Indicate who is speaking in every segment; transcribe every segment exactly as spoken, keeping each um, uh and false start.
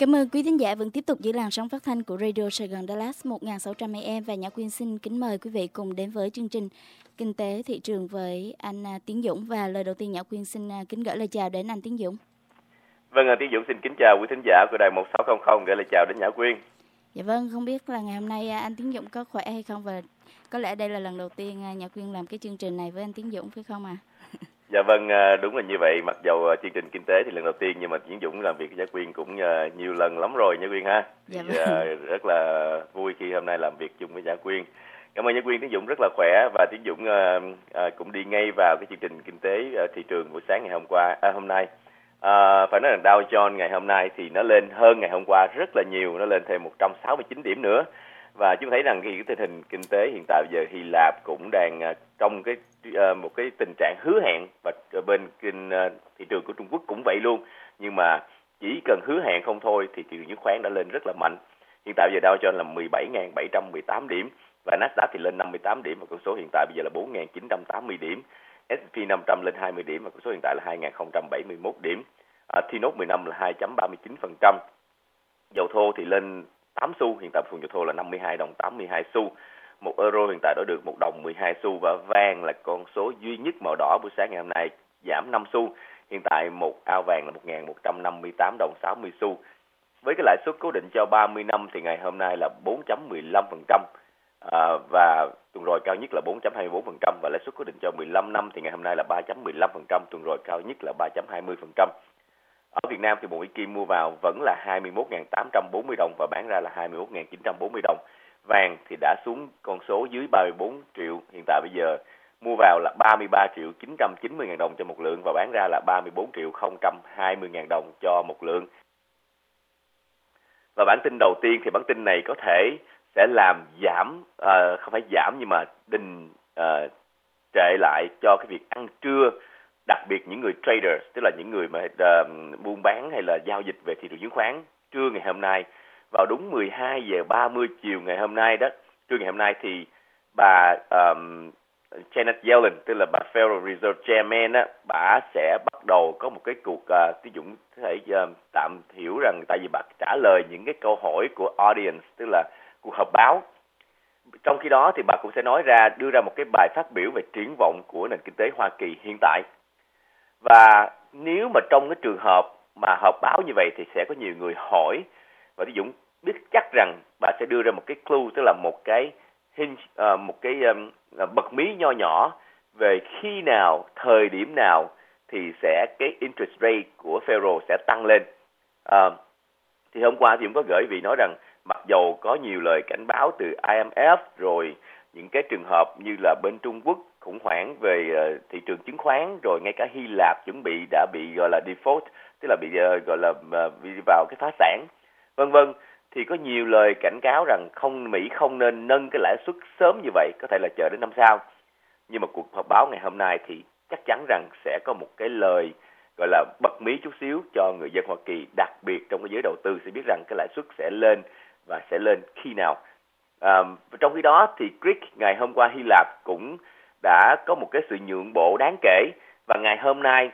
Speaker 1: Cảm ơn quý thính giả vẫn tiếp tục giữ làn sóng phát thanh của Radio Sài Gòn Dallas một nghìn sáu trăm a em, và Nhã Quyên xin kính mời quý vị cùng đến với chương trình Kinh tế thị trường với anh Tiến Dũng. Và lời đầu tiên Nhã Quyên xin kính gửi lời chào đến anh Tiến Dũng.
Speaker 2: Vâng, Tiến Dũng xin kính chào quý thính giả của đài một sáu không không, gửi lời chào đến Nhã Quyên.
Speaker 1: Dạ vâng, không biết là ngày hôm nay anh Tiến Dũng có khỏe hay không, và có lẽ đây là lần đầu tiên Nhã Quyên làm cái chương trình này với anh Tiến Dũng phải không ạ? À?
Speaker 2: Dạ vâng, đúng là như vậy. Mặc dầu chương trình kinh tế thì lần đầu tiên, nhưng mà Tiến Dũng làm việc với Nhã Quyên cũng nhiều lần lắm rồi Nhã Quyên ha.
Speaker 1: Dạ
Speaker 2: thì, vâng. Rất là vui khi hôm nay làm việc chung với Nhã Quyên. Cảm ơn Nhã Quyên. Tiến Dũng rất là khỏe, và Tiến Dũng cũng đi ngay vào cái chương trình kinh tế thị trường buổi sáng ngày hôm qua, à, hôm nay. À, phải nói rằng Dow Jones ngày hôm nay thì nó lên hơn ngày hôm qua rất là nhiều, nó lên thêm một trăm sáu mươi chín điểm nữa. Và chúng thấy rằng cái tình hình kinh tế hiện tại bây giờ Hy Lạp cũng đang trong cái uh, một cái tình trạng hứa hẹn, và bên kinh uh, thị trường của Trung Quốc cũng vậy luôn. Nhưng mà chỉ cần hứa hẹn không thôi thì thị trường chứng khoán đã lên rất là mạnh. Hiện tại bây giờ Dow Jones là mười bảy nghìn bảy trăm mười tám điểm, và Nasdaq thì lên năm mươi tám điểm, và con số hiện tại bây giờ là bốn nghìn chín trăm tám mươi điểm. ét and pê năm trăm lên hai mươi điểm, và con số hiện tại là hai nghìn không trăm bảy mươi mốt điểm. Uh, T nốt mười lăm là hai phẩy ba mươi chín phần trăm. Dầu thô thì lên tám xu, hiện tại vùng dầu thô là năm mươi hai đồng tám mươi hai xu. Một euro hiện tại đổi được một đồng mười hai xu, và vàng là con số duy nhất màu đỏ buổi sáng ngày hôm nay, giảm năm xu. Hiện tại một ao vàng là một nghìn một trăm năm mươi tám đồng sáu mươi xu. Với cái lãi suất cố định cho ba mươi năm thì ngày hôm nay là bốn phẩy mười lăm phần trăm, à, và tuần rồi cao nhất là bốn phẩy hai mươi bốn phần trăm, và lãi suất cố định cho mười lăm năm thì ngày hôm nay là ba phẩy mười lăm phần trăm, tuần rồi cao nhất là ba phẩy hai mươi phần trăm. Ở Việt Nam thì một Mỹ Kim mua vào vẫn là hai mươi mốt nghìn tám trăm bốn mươi đồng và bán ra là hai mươi mốt nghìn chín trăm bốn mươi đồng. Vàng thì đã xuống con số dưới ba mươi bốn triệu, hiện tại bây giờ mua vào là ba mươi ba triệu chín trăm chín mươi nghìn đồng cho một lượng, và bán ra là ba mươi bốn triệu không trăm hai mươi nghìn đồng cho một lượng. Và bản tin đầu tiên thì bản tin này có thể sẽ làm giảm, uh, không phải giảm nhưng mà đình uh, trệ lại cho cái việc ăn trưa, đặc biệt những người traders, tức là những người mà uh, buôn bán hay là giao dịch về thị trường chứng khoán. Trưa ngày hôm nay, vào đúng mười hai giờ ba mươi chiều ngày hôm nay đó, trưa ngày hôm nay thì bà um, Janet Yellen, tức là bà Federal Reserve Chairman á, bà sẽ bắt đầu có một cái cuộc uh, Tiến Dũng có thể uh, tạm hiểu rằng tại vì bà trả lời những cái câu hỏi của audience, tức là cuộc họp báo. Trong khi đó thì bà cũng sẽ nói ra, đưa ra một cái bài phát biểu về triển vọng của nền kinh tế Hoa Kỳ hiện tại. Và nếu mà trong cái trường hợp mà họp báo như vậy thì sẽ có nhiều người hỏi, và Tiến Dũng biết chắc rằng bà sẽ đưa ra một cái clue, tức là một cái hint, uh, một cái um, bật mí nho nhỏ về khi nào, thời điểm nào thì sẽ cái interest rate của Federal sẽ tăng lên. Uh, thì hôm qua thì Dũng có gửi vị nói rằng mặc dầu có nhiều lời cảnh báo từ I M F, rồi những cái trường hợp như là bên Trung Quốc khủng hoảng về uh, thị trường chứng khoán, rồi ngay cả Hy Lạp chuẩn bị đã bị gọi là default, tức là bị uh, gọi là uh, bị vào cái phá sản, vân vân, thì có nhiều lời cảnh cáo rằng không Mỹ không nên nâng cái lãi suất sớm như vậy, có thể là chờ đến năm sau. Nhưng mà cuộc họp báo ngày hôm nay thì chắc chắn rằng sẽ có một cái lời gọi là bật mí chút xíu cho người dân Hoa Kỳ, đặc biệt trong cái giới đầu tư sẽ biết rằng cái lãi suất sẽ lên và sẽ lên khi nào. À, trong khi đó thì Greek ngày hôm qua Hy Lạp cũng đã có một cái sự nhượng bộ đáng kể, và ngày hôm nay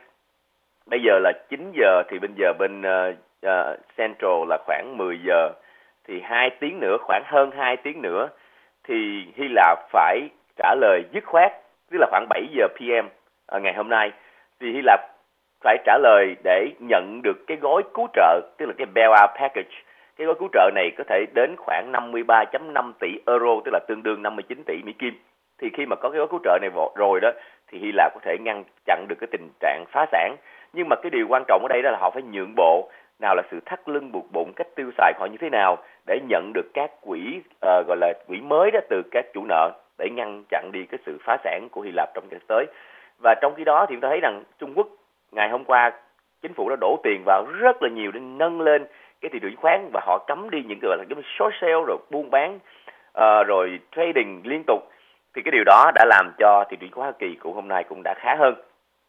Speaker 2: bây giờ là chín giờ thì bây giờ bên uh, uh, Central là khoảng mười giờ, thì hai tiếng nữa, khoảng hơn hai tiếng nữa thì Hy Lạp phải trả lời dứt khoát, tức là khoảng bảy giờ pê em uh, ngày hôm nay thì Hy Lạp phải trả lời để nhận được cái gói cứu trợ, tức là cái bailout package. Cái gói cứu trợ này có thể đến khoảng năm mươi ba phẩy năm tỷ euro, tức là tương đương năm mươi chín tỷ Mỹ Kim. Thì khi mà có cái gói cứu trợ này rồi đó thì Hy Lạp có thể ngăn chặn được cái tình trạng phá sản. Nhưng mà cái điều quan trọng ở đây đó là họ phải nhượng bộ, nào là sự thắt lưng buộc bụng, cách tiêu xài họ như thế nào để nhận được các quỹ uh, gọi là quỹ mới đó từ các chủ nợ để ngăn chặn đi cái sự phá sản của Hy Lạp trong thời gian tới. Và trong khi đó thì chúng ta thấy rằng Trung Quốc ngày hôm qua chính phủ đã đổ tiền vào rất là nhiều để nâng lên cái thị trường chứng khoán, và họ cấm đi những cái gọi là cái short sale, rồi buôn bán uh, rồi trading liên tục. Thì cái điều đó đã làm cho thị trường chứng khoán Hoa Kỳ của hôm nay cũng đã khá hơn.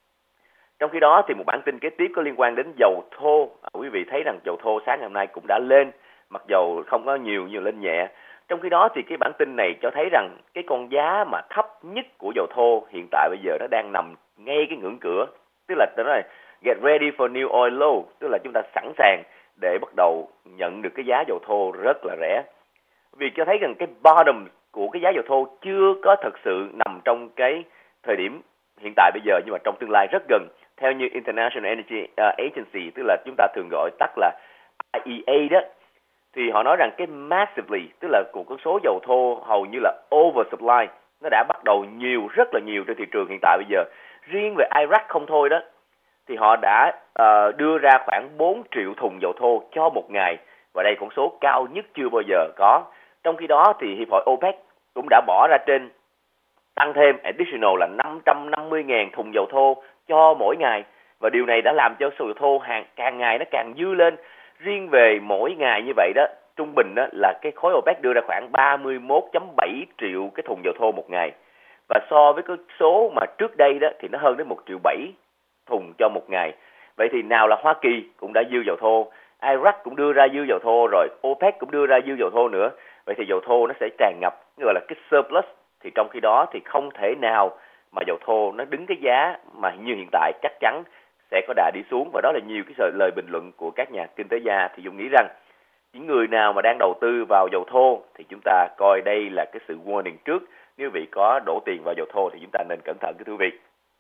Speaker 2: Trong khi đó thì một bản tin kế tiếp có liên quan đến dầu thô. À, quý vị thấy rằng dầu thô sáng ngày hôm nay cũng đã lên, mặc dầu không có nhiều, nhiều lên nhẹ. Trong khi đó thì cái bản tin này cho thấy rằng cái con giá mà thấp nhất của dầu thô hiện tại bây giờ nó đang nằm ngay cái ngưỡng cửa. Tức là tôi nói là get ready for new oil low, tức là chúng ta sẵn sàng để bắt đầu nhận được cái giá dầu thô rất là rẻ. Vì cho thấy rằng cái bottom của cái giá dầu thô chưa có thực sự nằm trong cái thời điểm hiện tại bây giờ, nhưng mà trong tương lai rất gần. Theo như International Energy Agency, tức là chúng ta thường gọi tắt là I E A đó, thì họ nói rằng cái massively, tức là của con số dầu thô hầu như là oversupply, nó đã bắt đầu nhiều, rất là nhiều trên thị trường hiện tại bây giờ. Riêng về Iraq không thôi đó, thì họ đã uh, đưa ra khoảng bốn triệu thùng dầu thô cho một ngày, và đây con số cao nhất chưa bao giờ có. Trong khi đó thì Hiệp hội OPEC cũng đã bỏ ra trên tăng thêm additional là năm trăm năm mươi nghìn thùng dầu thô cho mỗi ngày, và điều này đã làm cho số dầu thô hàng càng ngày nó càng dư lên. Riêng về mỗi ngày như vậy đó, trung bình đó là cái khối OPEC đưa ra khoảng ba mươi mốt phẩy bảy triệu cái thùng dầu thô một ngày, và so với cái số mà trước đây đó thì nó hơn đến một triệu bảy thùng cho một ngày. Vậy thì nào là Hoa Kỳ cũng đã dư dầu thô, Iraq cũng đưa ra dư dầu thô rồi, OPEC cũng đưa ra dư dầu thô nữa. Vậy thì dầu thô nó sẽ tràn ngập, gọi là cái surplus. Thì trong khi đó thì không thể nào mà dầu thô nó đứng cái giá mà như hiện tại, chắc chắn sẽ có đà đi xuống. Và đó là nhiều cái lời bình luận của các nhà kinh tế gia. Thì Dung nghĩ rằng những người nào mà đang đầu tư vào dầu thô thì chúng ta coi đây là cái sự warning trước. Nếu vị có đổ tiền vào dầu thô thì chúng ta nên cẩn thận cái thưa vị.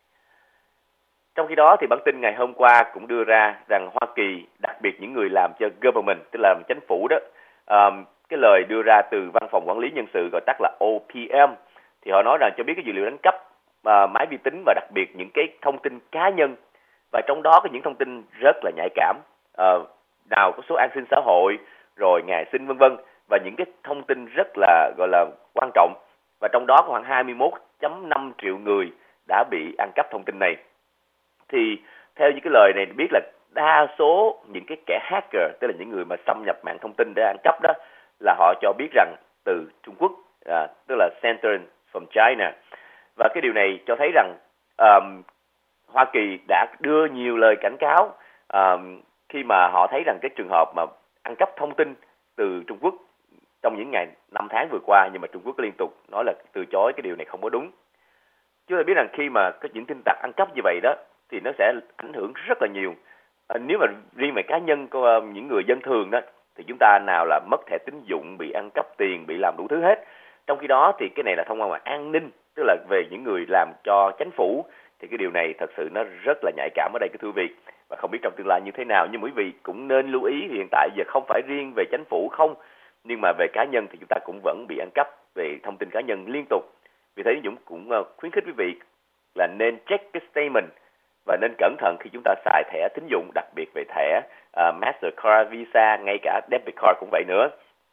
Speaker 2: Trong khi đó thì bản tin ngày hôm qua cũng đưa ra rằng Hoa Kỳ, đặc biệt những người làm cho government, tức là chính phủ đó, um, cái lời đưa ra từ Văn phòng Quản lý Nhân sự gọi tắt là O P M, thì họ nói rằng cho biết cái dữ liệu đánh cắp uh, máy vi tính và đặc biệt những cái thông tin cá nhân, và trong đó có những thông tin rất là nhạy cảm, uh, nào có số an sinh xã hội, rồi ngày sinh vân vân, và những cái thông tin rất là gọi là quan trọng, và trong đó có khoảng hai mươi mốt phẩy năm triệu người đã bị ăn cắp thông tin này. Thì theo những cái lời này biết là đa số những cái kẻ hacker, tức là những người mà xâm nhập mạng thông tin để ăn cắp đó, là họ cho biết rằng từ Trung Quốc, à, tức là Centered from China. Và cái điều này cho thấy rằng um, Hoa Kỳ đã đưa nhiều lời cảnh cáo um, khi mà họ thấy rằng cái trường hợp mà ăn cắp thông tin từ Trung Quốc trong những ngày năm tháng vừa qua, nhưng mà Trung Quốc liên tục nói là từ chối cái điều này không có đúng. Chúng ta biết rằng khi mà có những tin tặc ăn cắp như vậy đó thì nó sẽ ảnh hưởng rất là nhiều. À, nếu mà riêng về cá nhân của những người dân thường đó thì chúng ta nào là mất thẻ tín dụng, bị ăn cắp tiền, bị làm đủ thứ hết. Trong khi đó thì cái này là thông qua ngoài an ninh, tức là về những người làm cho chính phủ, thì cái điều này thật sự nó rất là nhạy cảm ở đây cái thưa vị. Và không biết trong tương lai như thế nào, nhưng quý vị cũng nên lưu ý hiện tại giờ không phải riêng về chính phủ không, nhưng mà về cá nhân thì chúng ta cũng vẫn bị ăn cắp về thông tin cá nhân liên tục. Vì thế Dũng cũng khuyến khích quý vị là nên check cái statement và nên cẩn thận khi chúng ta xài thẻ tín dụng, đặc biệt về thẻ uh, Mastercard, Visa, ngay cả debit card cũng vậy nữa.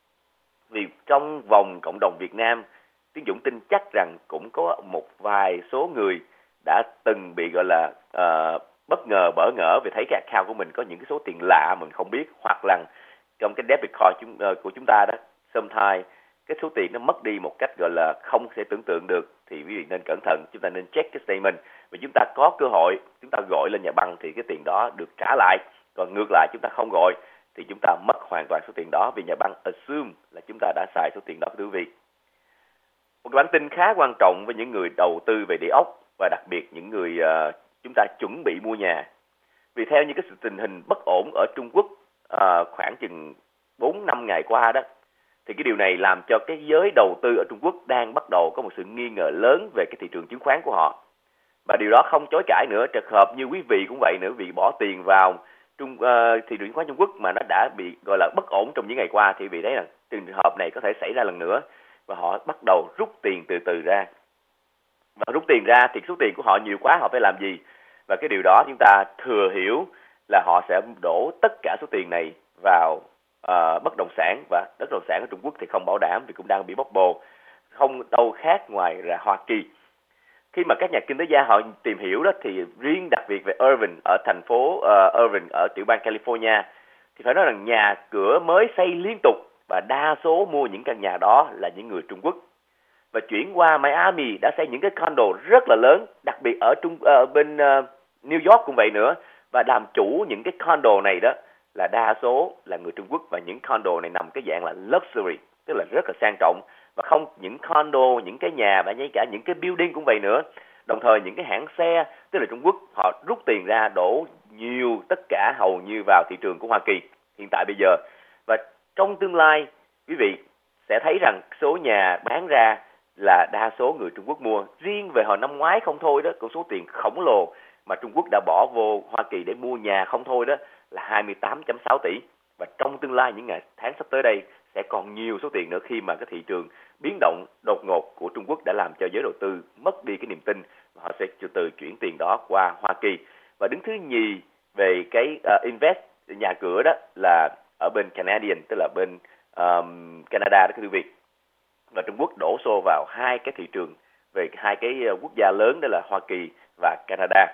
Speaker 2: Vì trong vòng cộng đồng Việt Nam, Tiến Dũng tin chắc rằng cũng có một vài số người đã từng bị gọi là uh, bất ngờ, bỡ ngỡ vì thấy cái account của mình có những cái số tiền lạ mình không biết, hoặc là trong cái debit card chúng, uh, của chúng ta đó, sometimes cái số tiền nó mất đi một cách gọi là không thể tưởng tượng được, thì quý vị nên cẩn thận, chúng ta nên check cái statement. Và chúng ta có cơ hội, chúng ta gọi lên nhà băng thì cái tiền đó được trả lại, còn ngược lại chúng ta không gọi thì chúng ta mất hoàn toàn số tiền đó, vì nhà băng assume là chúng ta đã xài số tiền đó, quý vị. Một bản tin khá quan trọng với những người đầu tư về địa ốc và đặc biệt những người uh, chúng ta chuẩn bị mua nhà. Vì theo như cái sự tình hình bất ổn ở Trung Quốc uh, khoảng chừng bốn năm ngày qua đó, thì cái điều này làm cho cái giới đầu tư ở Trung Quốc đang bắt đầu có một sự nghi ngờ lớn về cái thị trường chứng khoán của họ. Và điều đó không chối cãi nữa, trường hợp như quý vị cũng vậy nữa, vì bỏ tiền vào Trung uh, thị trường chứng khoán Trung Quốc mà nó đã bị gọi là bất ổn trong những ngày qua, thì vì đấy là trường hợp này có thể xảy ra lần nữa, và họ bắt đầu rút tiền từ từ ra. Và rút tiền ra thì số tiền của họ nhiều quá, họ phải làm gì? Và cái điều đó chúng ta thừa hiểu là họ sẽ đổ tất cả số tiền này vào uh, bất động sản, và bất động sản ở Trung Quốc thì không bảo đảm vì cũng đang bị bóc bồ, không đâu khác ngoài là Hoa Kỳ. Khi mà các nhà kinh tế gia họ tìm hiểu đó, thì riêng đặc biệt về Irvine ở thành phố uh, Irvine ở tiểu bang California, thì phải nói rằng nhà cửa mới xây liên tục, và đa số mua những căn nhà đó là những người Trung Quốc. Và chuyển qua Miami đã xây những cái condo rất là lớn, đặc biệt ở Trung uh, bên uh, New York cũng vậy nữa, và làm chủ những cái condo này đó là đa số là người Trung Quốc, và những condo này nằm cái dạng là luxury, tức là rất là sang trọng, và không những condo, những cái nhà và ngay cả những cái building cũng vậy nữa. Đồng thời những cái hãng xe, tức là Trung Quốc họ rút tiền ra đổ nhiều tất cả hầu như vào thị trường của Hoa Kỳ. hiện tại bây giờ. Và trong tương lai, quý vị sẽ thấy rằng số nhà bán ra là đa số người Trung Quốc mua. Riêng về hồi năm ngoái không thôi đó, con số tiền khổng lồ mà Trung Quốc đã bỏ vô Hoa Kỳ để mua nhà không thôi đó là hai mươi tám phẩy sáu tỷ. Và trong tương lai những ngày tháng sắp tới đây sẽ còn nhiều số tiền nữa, khi mà cái thị trường biến động đột ngột của Trung Quốc đã làm cho giới đầu tư mất đi cái niềm tin, và họ sẽ từ từ chuyển tiền đó qua Hoa Kỳ. Và đứng thứ nhì về cái uh, invest nhà cửa đó là ở bên Canadian, tức là bên um, Canada đó quý vị. Và Trung Quốc đổ xô vào hai cái thị trường về hai cái quốc gia lớn, đó là Hoa Kỳ và Canada.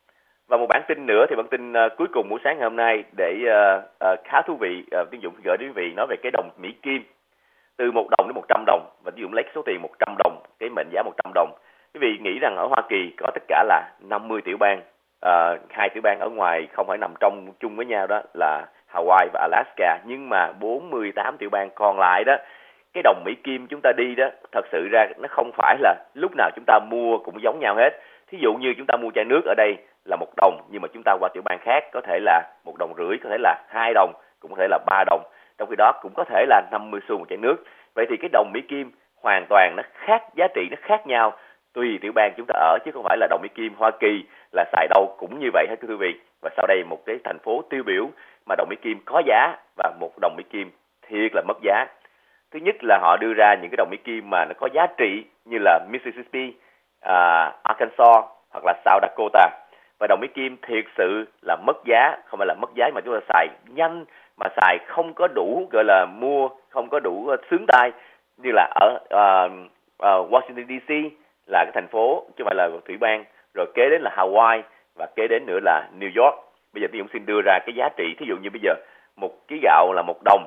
Speaker 2: Và một bản tin nữa thì bản tin uh, cuối cùng buổi sáng ngày hôm nay để uh, uh, khá thú vị, uh, Tiến Dũng gửi đến quý vị, nói về cái đồng Mỹ Kim từ một đồng đến một trăm đồng, và Tiến Dũng lấy số tiền một trăm đồng, cái mệnh giá một trăm đồng. Quý vị nghĩ rằng ở Hoa Kỳ có tất cả là năm mươi tiểu bang, uh, hai tiểu bang ở ngoài không phải nằm trong chung với nhau, đó là Hawaii và Alaska, nhưng mà bốn mươi tám tiểu bang còn lại đó, cái đồng Mỹ Kim chúng ta đi đó, thật sự ra nó không phải là lúc nào chúng ta mua cũng giống nhau hết. Thí dụ như chúng ta mua chai nước ở đây là một đồng, nhưng mà chúng ta qua tiểu bang khác có thể là một đồng rưỡi, có thể là hai đồng, cũng có thể là ba đồng. Trong khi đó cũng có thể là năm mươi xu một chai nước. Vậy thì cái đồng Mỹ Kim hoàn toàn nó khác, giá trị nó khác nhau tùy tiểu bang chúng ta ở, chứ không phải là đồng Mỹ Kim Hoa Kỳ là xài đâu cũng như vậy hết quý vị. Và sau đây một cái thành phố tiêu biểu mà đồng Mỹ Kim có giá và một đồng Mỹ Kim thiệt là mất giá. Thứ nhất là họ đưa ra những cái đồng Mỹ Kim mà nó có giá trị như là Mississippi, uh, Arkansas hoặc là South Dakota. Và đồng Mỹ Kim thiệt sự là mất giá, không phải là mất giá mà chúng ta xài nhanh, mà xài không có đủ, gọi là mua không có đủ uh, sướng tay, như là ở uh, uh, Washington đê xê là cái thành phố chứ không phải là thủy bang, rồi kế đến là Hawaii và kế đến nữa là New York. Bây giờ tôi cũng xin đưa ra cái giá trị, thí dụ như bây giờ một ký gạo là một đồng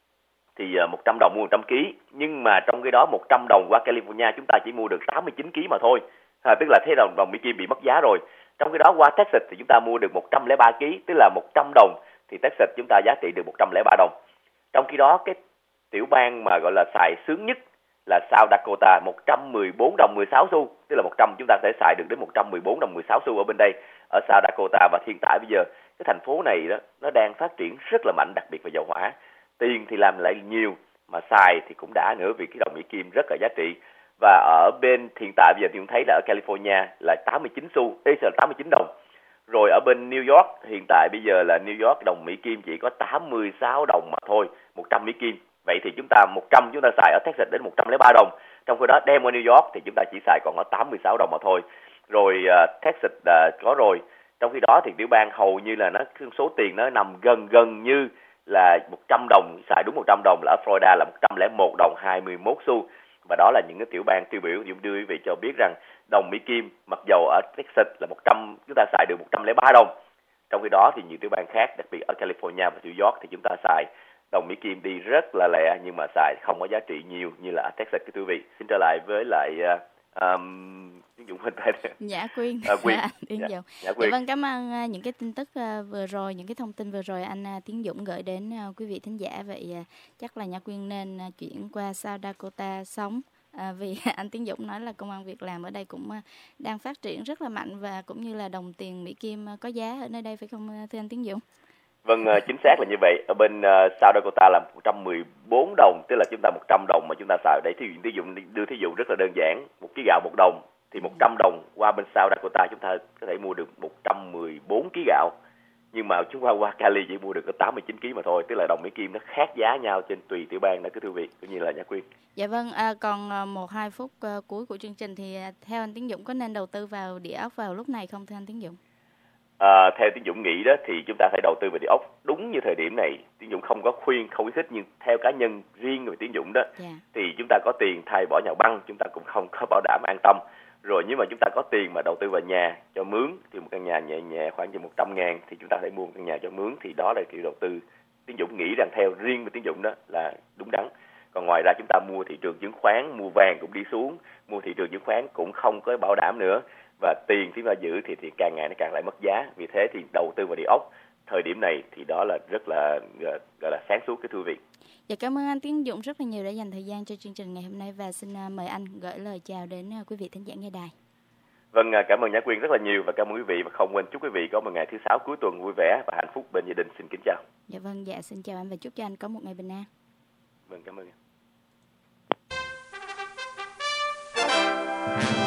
Speaker 2: thì một trăm đồng mua một trăm ký, nhưng mà trong cái đó một trăm đồng qua California chúng ta chỉ mua được tám mươi chín ký mà thôi, à, tức là thế đồng đồng Mỹ Kim bị mất giá rồi. Trong cái đó qua Texas thì chúng ta mua được một trăm lẻ ba ký, tức là một trăm đồng thì Texas chúng ta giá trị được một trăm lẻ ba đồng. Trong khi đó cái tiểu bang mà gọi là xài sướng nhất là South Dakota, một trăm mười bốn đồng mười sáu xu, tức là một trăm chúng ta có thể xài được đến một trăm mười bốn đồng mười sáu xu ở bên đây ở South Dakota. Và hiện tại bây giờ cái thành phố này đó nó đang phát triển rất là mạnh, đặc biệt về dầu hỏa. Tiền thì làm lại nhiều mà xài thì cũng đã nữa, vì cái đồng Mỹ Kim rất là giá trị. Và ở bên hiện tại bây giờ thì cũng thấy là ở California là tám mươi chín xu, đây là tám mươi chín đồng. Rồi ở bên New York hiện tại bây giờ là New York đồng Mỹ Kim chỉ có tám mươi sáu đồng mà thôi, một trăm Mỹ Kim. Vậy thì chúng ta một trăm chúng ta xài ở Texas đến một trăm lẻ ba đồng. Trong khi đó đem qua New York thì chúng ta chỉ xài còn ở tám mươi sáu đồng mà thôi. Rồi uh, Texas uh, có rồi. Trong khi đó thì tiểu bang hầu như là nó số tiền nó nằm gần gần như là một trăm đồng, xài đúng một trăm đồng là ở Florida là một trăm lẻ một đồng hai mươi mốt xu. Và đó là những cái tiểu bang tiêu biểu. Dũng đưa quý vị cho biết rằng đồng Mỹ Kim mặc dầu ở Texas là một trăm, chúng ta xài được một trăm lẻ ba đồng. Trong khi đó thì nhiều tiểu bang khác, đặc biệt ở California và New York thì chúng ta xài đồng Mỹ Kim đi rất là lẹ, nhưng mà xài không có giá trị nhiều như là ở Texas cái quý vị. Xin trở lại với lại um, Dũng Minh Tây.
Speaker 1: Dạ Quyên.
Speaker 2: À, Quyên.
Speaker 1: Dạ, Tiến
Speaker 2: dạ,
Speaker 1: Dũng.
Speaker 2: dạ, Quyên.
Speaker 1: Dạ vâng, cảm ơn uh, những cái tin tức uh, vừa rồi, những cái thông tin vừa rồi anh uh, Tiến Dũng gửi đến uh, quý vị thính giả. Vậy uh, chắc là Nhã Quyên nên uh, chuyển qua South Dakota sống. À, vì anh Tiến Dũng nói là công ăn việc làm ở đây cũng uh, đang phát triển rất là mạnh, và cũng như là đồng tiền Mỹ Kim uh, có giá ở nơi đây, phải không uh, thưa anh Tiến Dũng?
Speaker 2: Vâng, chính xác là như vậy. Ở bên uh, South Dakota là một trăm mười bốn đồng, tức là chúng ta một trăm đồng mà chúng ta xài ở đây. Thí dụ, thí dụ đưa thí dụ rất là đơn giản, một ký gạo một đồng thì một trăm đồng qua bên South Dakota chúng ta có thể mua được một trăm mười bốn ký gạo. Nhưng mà chúng ta qua Cali chỉ mua được có tám mươi chín ký mà thôi, tức là đồng Mỹ Kim nó khác giá nhau trên tùy tiểu bang đó cứ thưa quý vị, cũng như là Nhã Quyên.
Speaker 1: Dạ vâng, à, còn một hai phút uh, cuối của chương trình thì uh, theo anh Tiến Dũng có nên đầu tư vào địa ốc vào lúc này không thưa anh Tiến Dũng?
Speaker 2: À, theo Tiến Dũng nghĩ đó thì chúng ta phải đầu tư vào địa ốc đúng như thời điểm này. Tiến Dũng không có khuyên, không khuyến khích, nhưng theo cá nhân riêng về Tiến Dũng đó, yeah. thì chúng ta có tiền thay bỏ nhà băng, chúng ta cũng không có bảo đảm an tâm. Rồi nhưng mà chúng ta có tiền mà đầu tư vào nhà cho mướn, thì một căn nhà nhẹ nhẹ khoảng chừng một trăm ngàn thì chúng ta phải mua một căn nhà cho mướn, thì đó là kiểu đầu tư Tiến Dũng nghĩ rằng theo riêng về Tiến Dũng đó là đúng đắn. Còn ngoài ra chúng ta mua thị trường chứng khoán, mua vàng cũng đi xuống, mua thị trường chứng khoán cũng không có bảo đảm nữa. Và tiền chúng ta giữ thì, thì càng ngày nó càng lại mất giá. Vì thế thì đầu tư vào địa ốc thời điểm này thì đó là rất là gọi là sáng suốt cái thưa vị.
Speaker 1: Dạ, cảm ơn anh Tiến Dũng rất là nhiều đã dành thời gian cho chương trình ngày hôm nay, và xin mời anh gửi lời chào đến quý vị thính giả nghe đài.
Speaker 2: Vâng, cảm ơn Nhã Quyên rất là nhiều và cảm ơn quý vị, và không quên chúc quý vị có một ngày thứ sáu cuối tuần vui vẻ và hạnh phúc bên gia đình. Xin kính chào.
Speaker 1: Dạ vâng, dạ xin chào anh và chúc cho anh có một ngày bình an.
Speaker 2: Vâng, cảm ơn.